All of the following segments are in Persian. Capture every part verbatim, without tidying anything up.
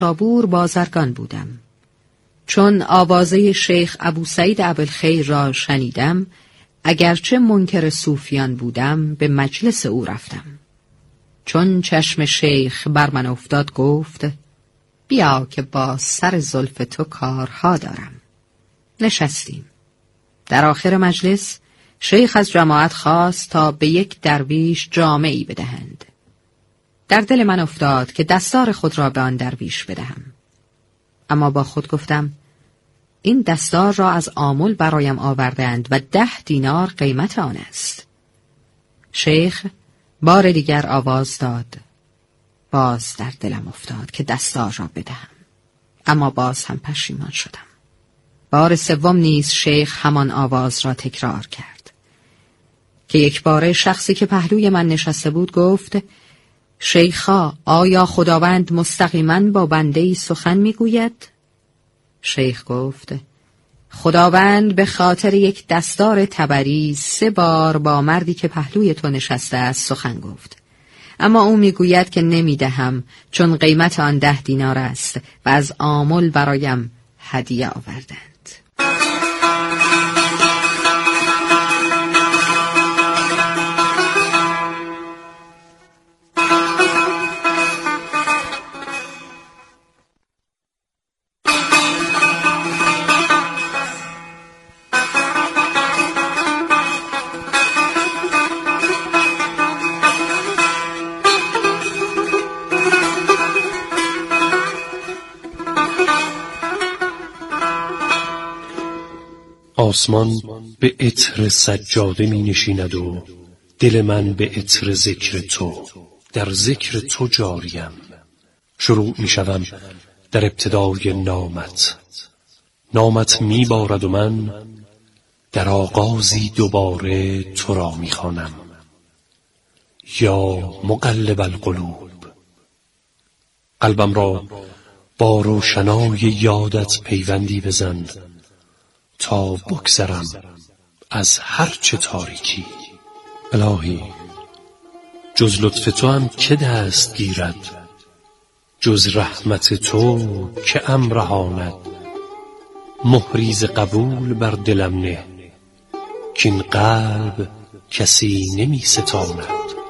نیشابور بازرگان بودم. چون آوازه شیخ ابو سعید ابوالخیر را شنیدم، اگرچه منکر صوفیان بودم، به مجلس او رفتم. چون چشم شیخ بر من افتاد گفت: بیا که با سر زلف تو کارها دارم. نشستیم. در آخر مجلس شیخ از جماعت خواست تا به یک درویش جامه‌ای بدهند. در دل من افتاد که دستار خود را به آن درویش بدهم، اما با خود گفتم این دستار را از آمل برایم آوردند و ده دینار قیمت آن است. شیخ بار دیگر آواز داد. باز در دلم افتاد که دستار را بدهم، اما باز هم پشیمان شدم. بار سوم نیز شیخ همان آواز را تکرار کرد که یک باره شخصی که پهلوی من نشسته بود گفت: شیخا، آیا خداوند مستقیما با بنده‌ای سخن میگوید؟ شیخ گفت: خداوند به خاطر یک دستار تبری سه بار با مردی که پهلوی تو نشسته است سخن گفت، اما او میگوید که نمیدهم چون قیمت آن ده دینار است و از آمل برایم هدیه آوردند. آسمان به عطر سجاده می نشیند و دل من به عطر ذکر تو. در ذکر تو جاریم. شروع می شوم در ابتدای نامت. نامت می بارد و من در آغازی دوباره تو را می خوانم. یا مقلب القلوب، قلبم را با روشنای یادت پیوندی بزن تا بگذرم از هر چه تاریکی. الهی، جز لطف تو هم که دست گیرد، جز رحمت تو که ام رهاند. مهریز قبول بر دلم نه، کین قلب کسی نمی ستاند.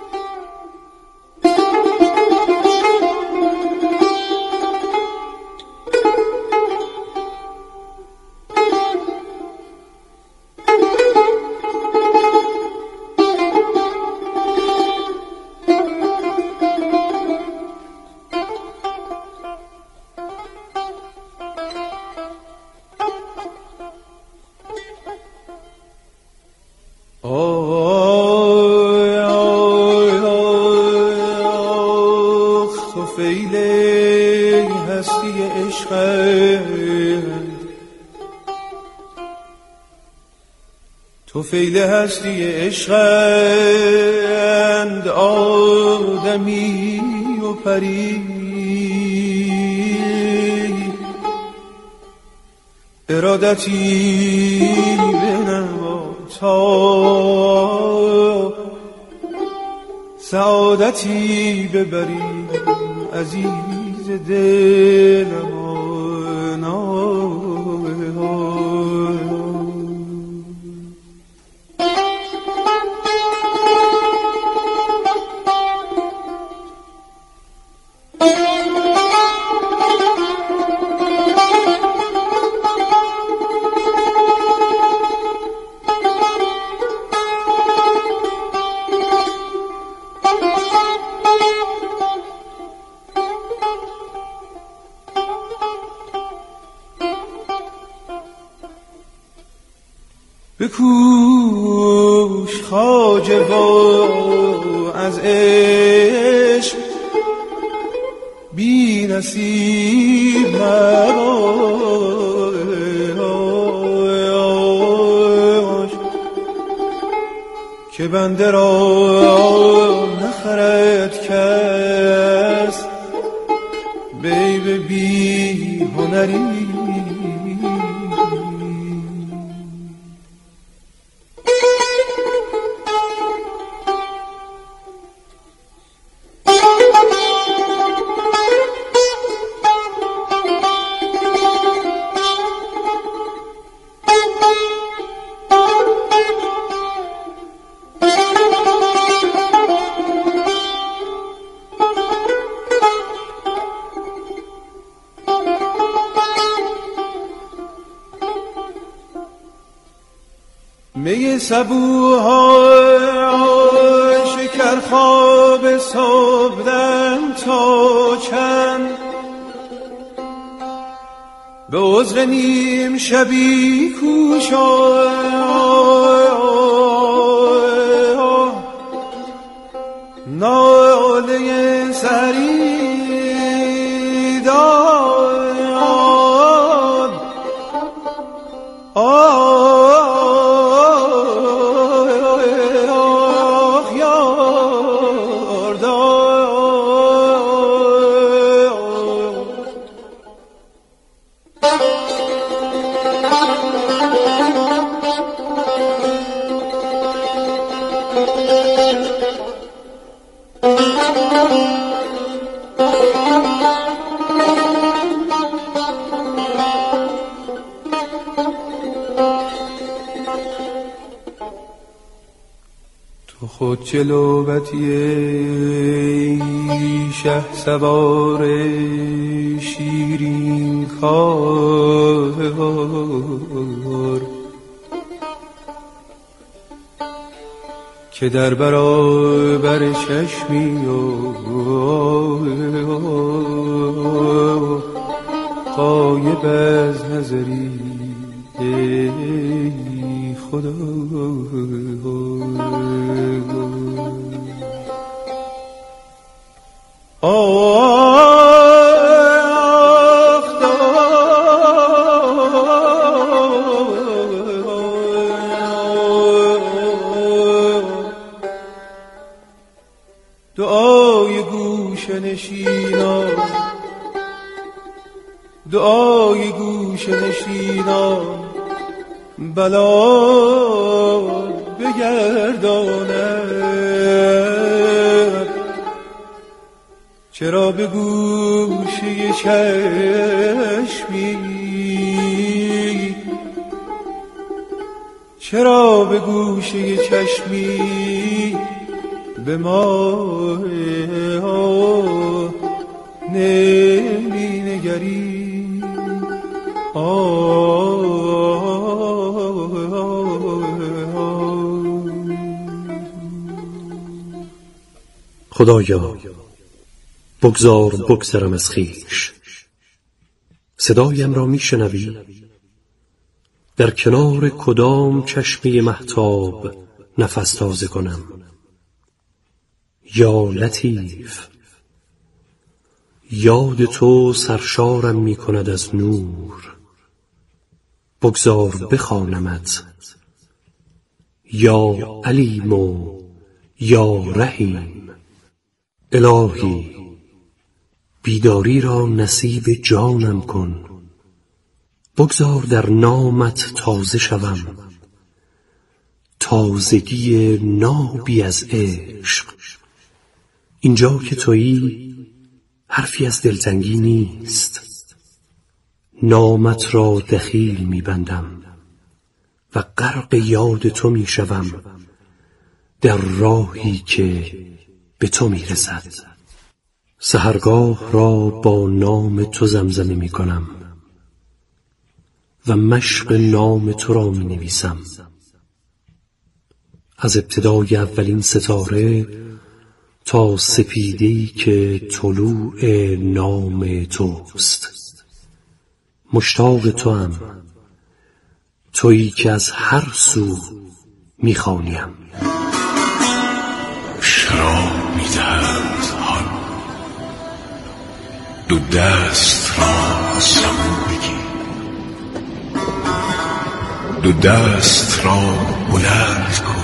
توفیل هستی عشقند، آدمی و پری. ارادتی بنما تا سعادتی ببری، عزیز دلم. بکوش خواجه و از عشق بی نصیب مباش، که بنده را نخرد کس بیب بی هنری. می صبوها شکر خواب صبحدم تا چند به عذر نیم شبی کوشا ناله سری داد آه یار داد تو خود جلوتی شه سوار شیرین کار که در برابر چشمی و غایب از نظری ای خدا آخ دعای گوشه نشینان دعای گوشه نشینان بلا بگرداند چرا به گوشه چشمی چرا به گوشه چشمی به ما نمی نگری خدایا بگذار بگذرم از خویش، صدایم را میشنوی؟ در کنار کدام چشمه مهتاب نفس تازه کنم؟ یا لطیف، یاد تو سرشارم می کند از نور، بگذار بخوانمت یا علیم و یا رحیم. الهی بیداری را نصیب جانم کن، بگذار در نامت تازه شوم، تازگی نابی از عشق. اینجا که تویی حرفی از دلتنگی نیست، نامت را دخیل می‌بندم و غرق یاد تو می‌شوم در راهی که به تو می‌رسد. سحرگاه را با نام تو زمزمه می‌کنم و مشق نام تو را می‌نویسم. از ابتدای اولین ستاره تا سپیده‌ای که طلوع نام توست، مشتاق توام، تویی که از هر سو میخوانیم. شراب می‌دهند حال، دو دست را سبو بگیر، دو دست را بلند کن،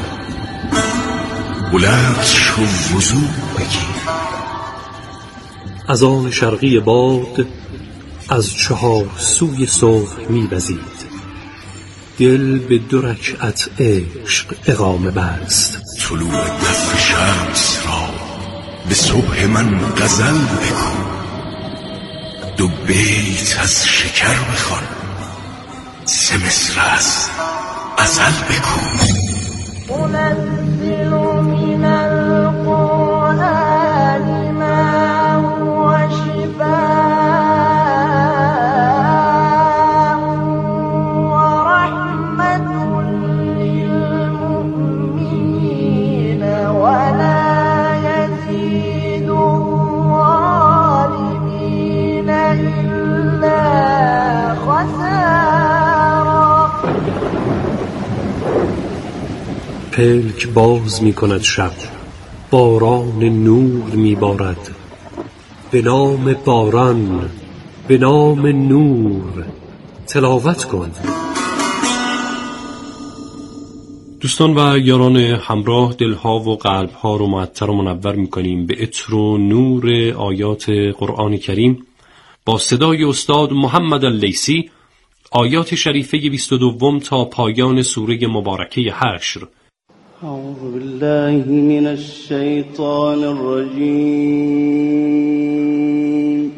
بلند شو وضو بگیر. از آن شرقی باد از چهار سوی صبح می‌وزید، دل به دو رکعت عشق اقامه بست. طلوع دفع شمس را به صبح من غزل بکن، دو بیت از شکر بخوان، سه مصر از غزل بکن. منزل من القرآن ما هو شفاء ورحمة للمؤمنين پلک باز می کند شب، باران نور می بارد. به نام باران، به نام نور تلاوت کن. دوستان و یاران همراه، دلها و قلبها رو معطر و منور می‌کنیم به عطر و نور آیات قرآن کریم با صدای استاد محمد اللیثی. آیات شریفه بیست و دو تا پایان سوره مبارکه حشر. اعوذ بالله من الشیطان الرجیم.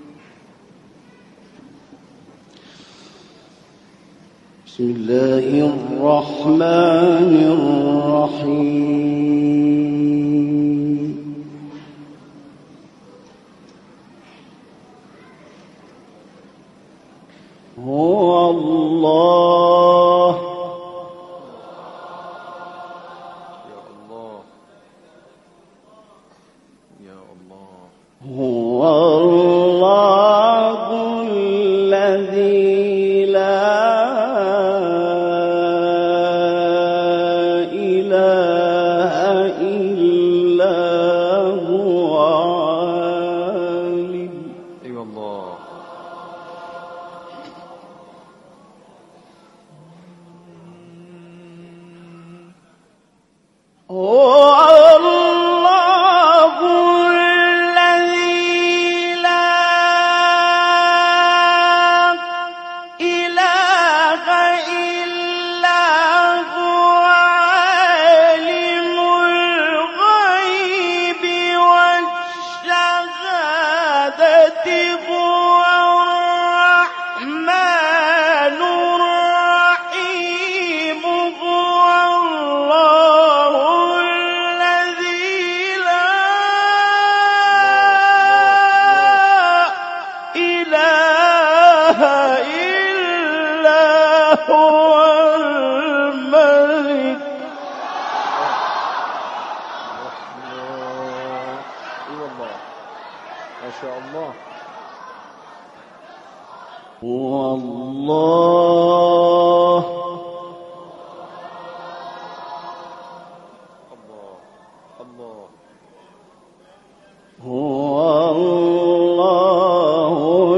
بسم الله الرحمن الرحیم. هو الله هو الله الذي لا إله إلا هو عالم. أي والله. هو هو الملك. ما شاء الله. هو الله الله هو الله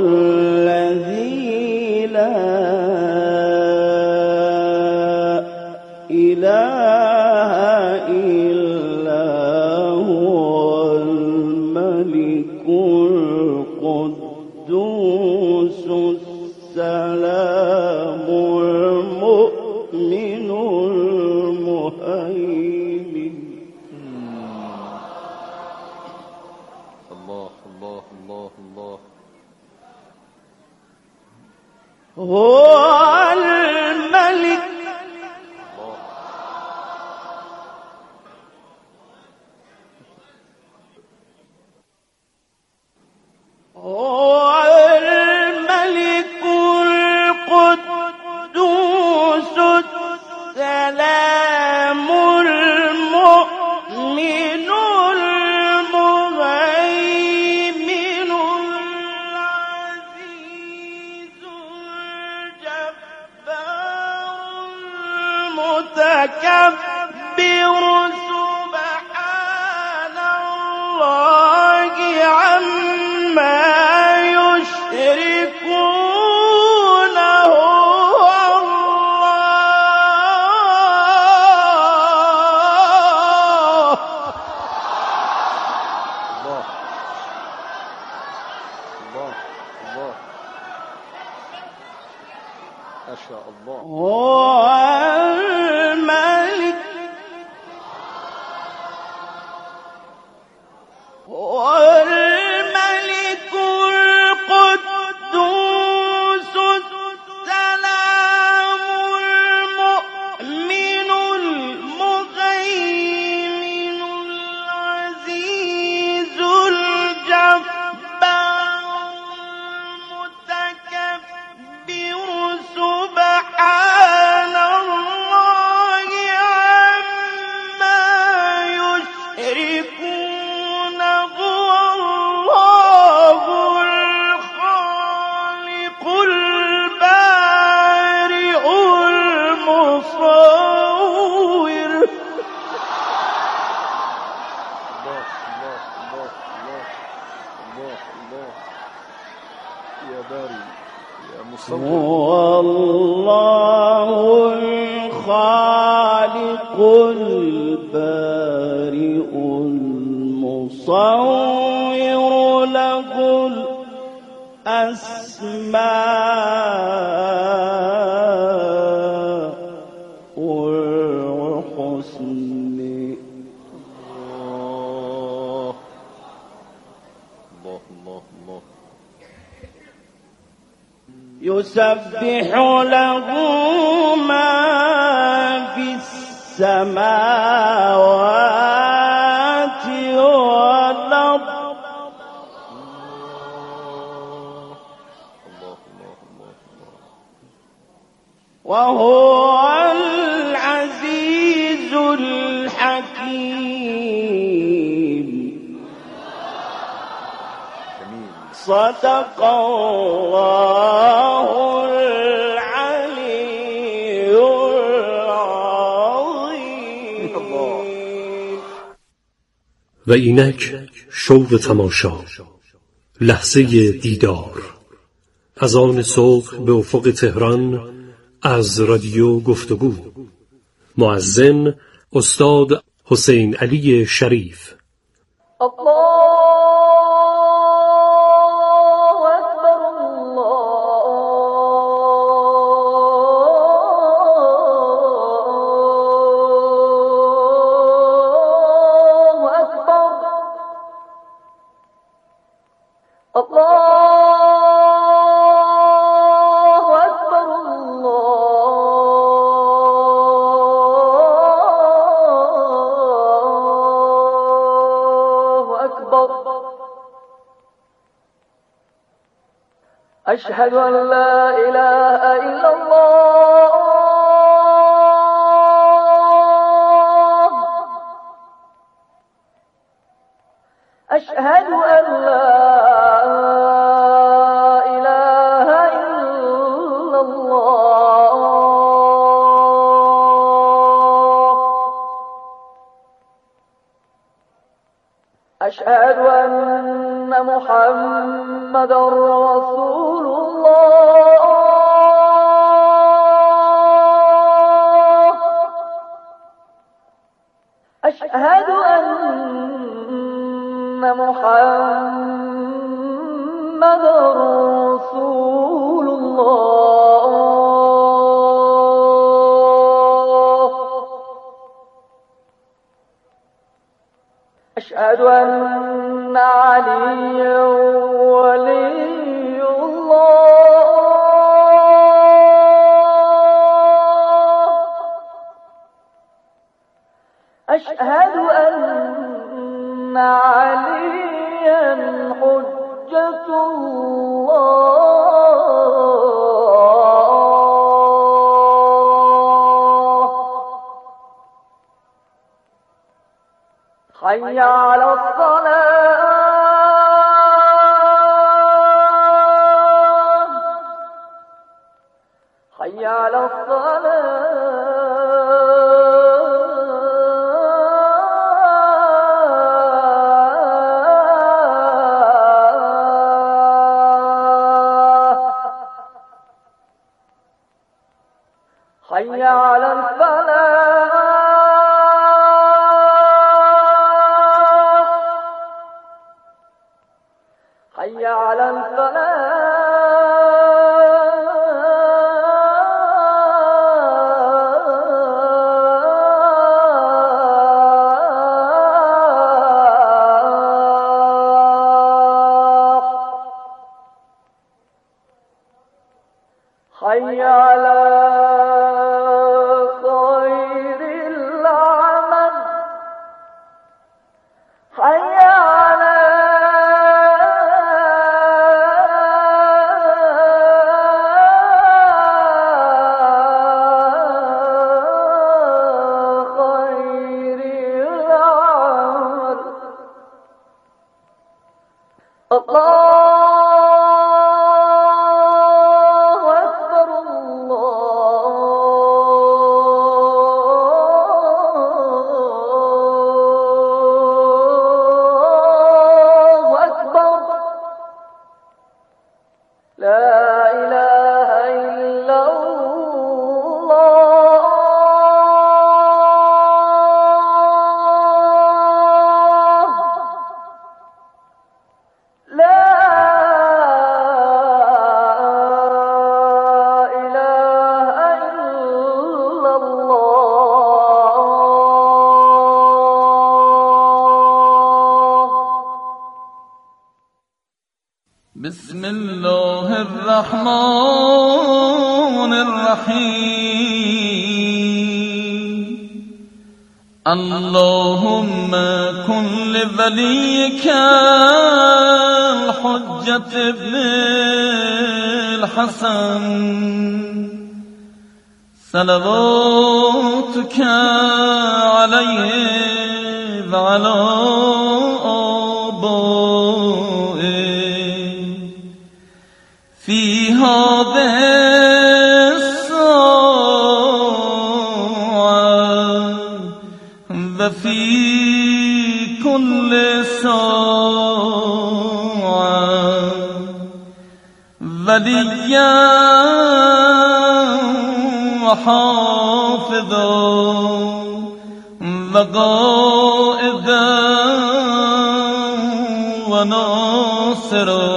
الذي لا إله إلا هو الملك القدوس السلام المؤمن المهيمن. الله الله الله الله. هو الملك هو الملك القدوس السلام المؤمن المهيمن العزيز الجبار المتكبر سبحان الله عما يشركون. هو الله الله الله. ما شاء الله. هو الملك هو الملك القدوس السلام المؤمن المهيمن العزيز الجبار المتكبر سبحان الله هو الله الخالق البارئ المصور له الأسماء الحسن. الله الله الله. يسبح له ما في السماوات والأرض وهو العزيز الحكيم. صدق الله العلي العظيم. و اینک شوق تماشا، لحظه دیدار، از آن صبح به افق تهران از رادیو گفتگو. مؤذن استاد حسین علی شریف. أشهد أن لا إله إلا الله. أشهد أن لا إله إلا الله. أشهد أن محمد رسول الله. أشهد أن محمد رسول الله. أشهد أن عليا ولي الله. أشهد أن عليا حجة الله. حي على الصلاة. حي على الصلاة. حي على الفلاح. حي على الفلاح. حي على خير العمل. حي على خير العمل. الله أكبر الله إله إلا الله لا إله إلا الله. بسم الله الرحمن الرحيم. اللهم كن لوليك الحجة ابن الحسن صلواتك عليه وعلى آبائه في هذه الساعة وفي كل ساعة وليا وحافظا وقائدا وناصرا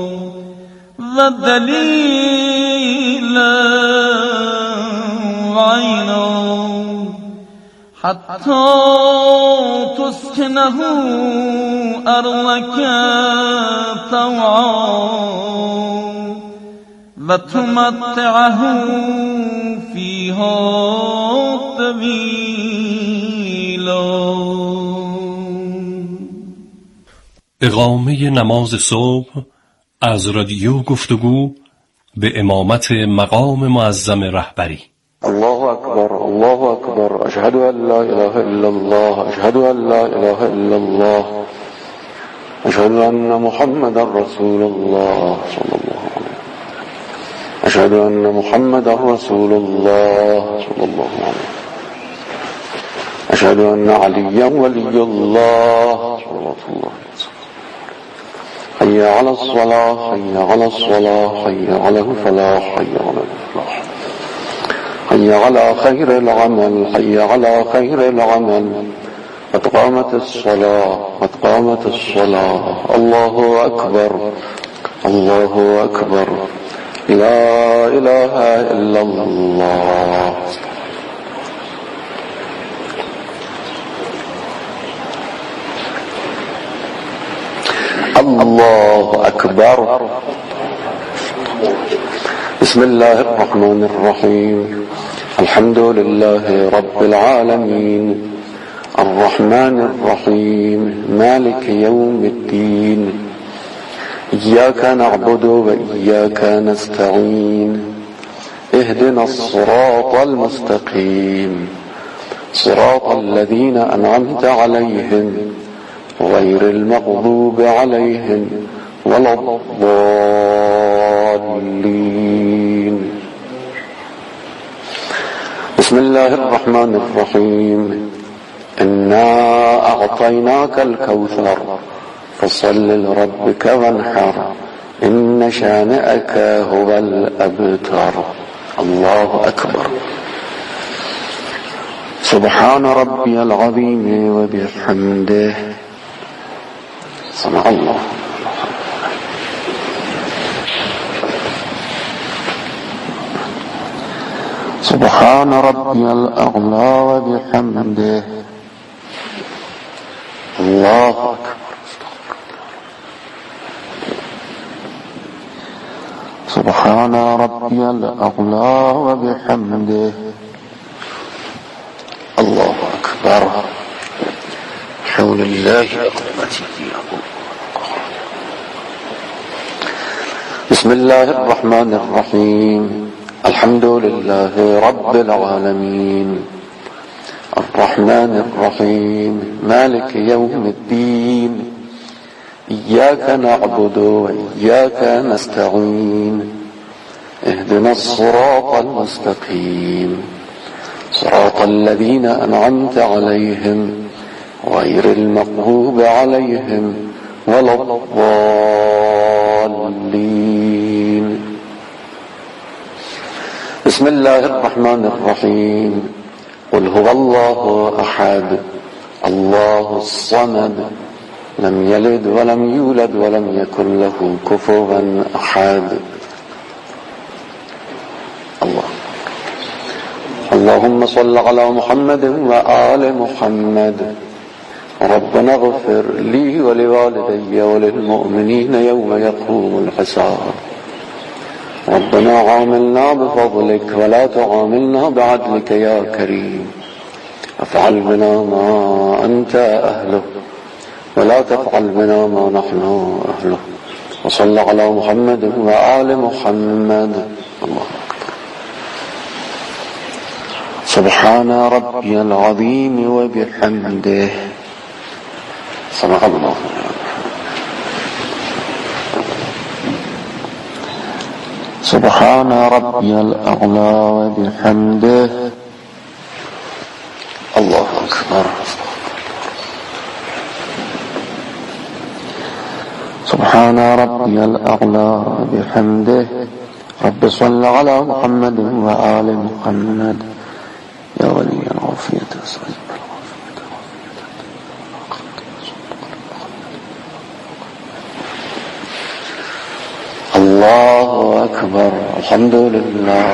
ودليلا وعينا حتى تسكنه أرضك طوعا وتمتعه فيها طويلا. اقامه نماز صبح از رادیو گفتگو به امامت مقام معظم رهبری. الله اکبر، الله اکبر، اشهد ان لا اله الا الله، اشهد ان لا اله الا الله، اشهد ان محمد رسول الله صلی الله علیه، اشهد ان محمد رسول الله صلی الله علیه، اشهد ان علی ولی الله صلی الله علیه. حي على الصلاة، حي على الصلاة، حي على الفلاح، حي على الفلاح، حي على خير العمل، حي على خير العمل. قد قامت الصلاة، قد قامت الصلاة. الله أكبر، الله أكبر، لا إله إلا الله. الله أكبر. بسم الله الرحمن الرحيم. الحمد لله رب العالمين، الرحمن الرحيم، مالك يوم الدين. إياك نعبد وإياك نستعين. اهدنا الصراط المستقيم، صراط الذين أنعمت عليهم غير المغضوب عليهم ولا الضالين. بسم الله الرحمن الرحيم. إنا أعطيناك الكوثر فصل لربك وانحر إن شانئك هو الأبتر. الله أكبر. سبحان ربي العظيم وبحمده. سمع الله. سبحان ربي الأعلى وبحمده. الله أكبر. سبحان ربي الأعلى وبحمده. الله أكبر. حول الله قوته. بسم الله الرحمن الرحيم. الحمد لله رب العالمين، الرحمن الرحيم، مالك يوم الدين. إياك نعبد وإياك نستعين. اهدنا الصراط المستقيم، صراط الذين أنعمت عليهم غير المغضوب عليهم ولا الضالين. بسم الله الرحمن الرحيم قل هو الله أحد الله الصمد لم يلد ولم يولد ولم يكن له كفوا أحد. الله اللهم صل على محمد وآل محمد. ربنا اغفر لي ولوالدي وللمؤمنين يوم يقوم الحساب. ربنا عاملنا بفضلك ولا تعاملنا بعدلك يا كريم. افعل بنا ما أنت أهله ولا تفعل بنا ما نحن أهله. وصل على محمد وآل محمد. الله سبحان ربي العظيم وبحمده. صدق الله. سبحان ربي الأعلى وبحمده. الله أكبر. سبحان ربي الأعلى بحمده. رب صل على محمد وآل محمد. يا ولي العافية صلى الله أكبر. الحمد لله.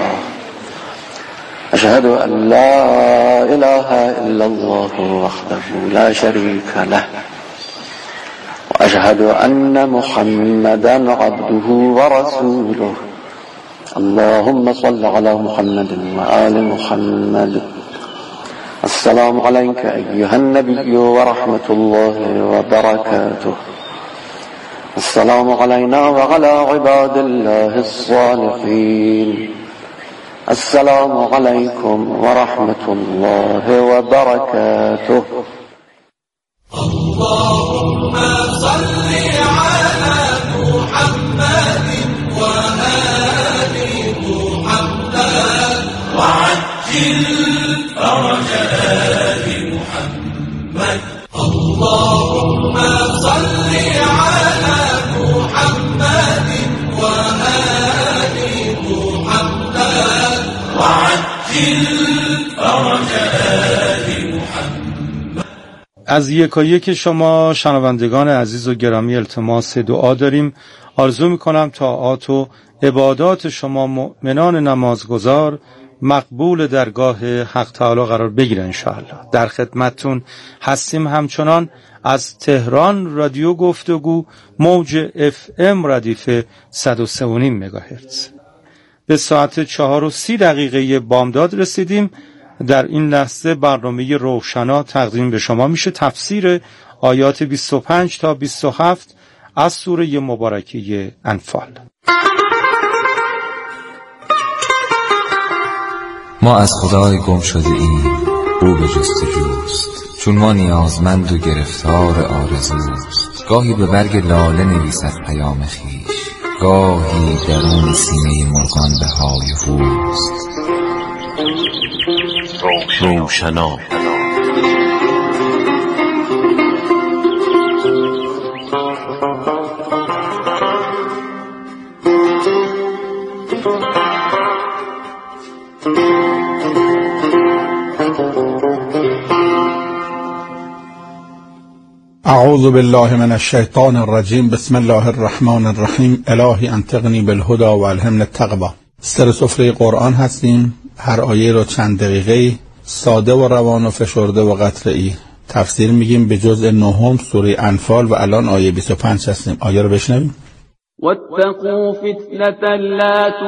أشهد أن لا إله إلا الله وحده لا شريك له وأشهد أن محمدا عبده ورسوله. اللهم صل على محمد وآل محمد. السلام عليك أيها النبي ورحمة الله وبركاته. السلام علينا وعلى عباد الله الصالحين. السلام عليكم ورحمة الله وبركاته. اللهم صل على محمد وآل محمد وعجل فرج آل محمد. اللهم صل على محمد وآل محمد وعجل فرج آل محمد. از یکایک شما شنوندگان عزیز و گرامی التماس دعا داریم. آرزو میکنم طاعات و عبادات شما مؤمنان نمازگزار مقبول درگاه حق تعالی قرار بگیره انشاءالله. در خدمتتون هستیم همچنان از تهران رادیو گفتگو موج اف ام ردیف صد و سه و نیم مگاهرتز. به ساعت چهار و سی دقیقه بامداد رسیدیم. در این لحظه برنامه روشنا تقدیم به شما میشه. تفسیر آیات بیست و پنج تا بیست و هفت از سوره مبارکه انفال. ما از خدای گم شده ایم، او به جستجوست، چون ما نیازمند و گرفتار آرزوست. گاهی به برگ لاله نویسد پیام خویش، گاهی درون سینه مرغان به های هوست. روشنا اعوذ بالله من الشیطان الرجیم. بسم الله الرحمن الرحیم. الهی انطقنی بالهدى و الهمنی التقوی. سر سفره قرآن هستیم. هر آیه رو چند دقیقه ساده و روان و فشرده و قطعی تفسیر میگیم به جزء نهم سوره انفال و الان آیه بیست و پنج هستیم. آیه رو بشنویم. واتقوا فتنة لا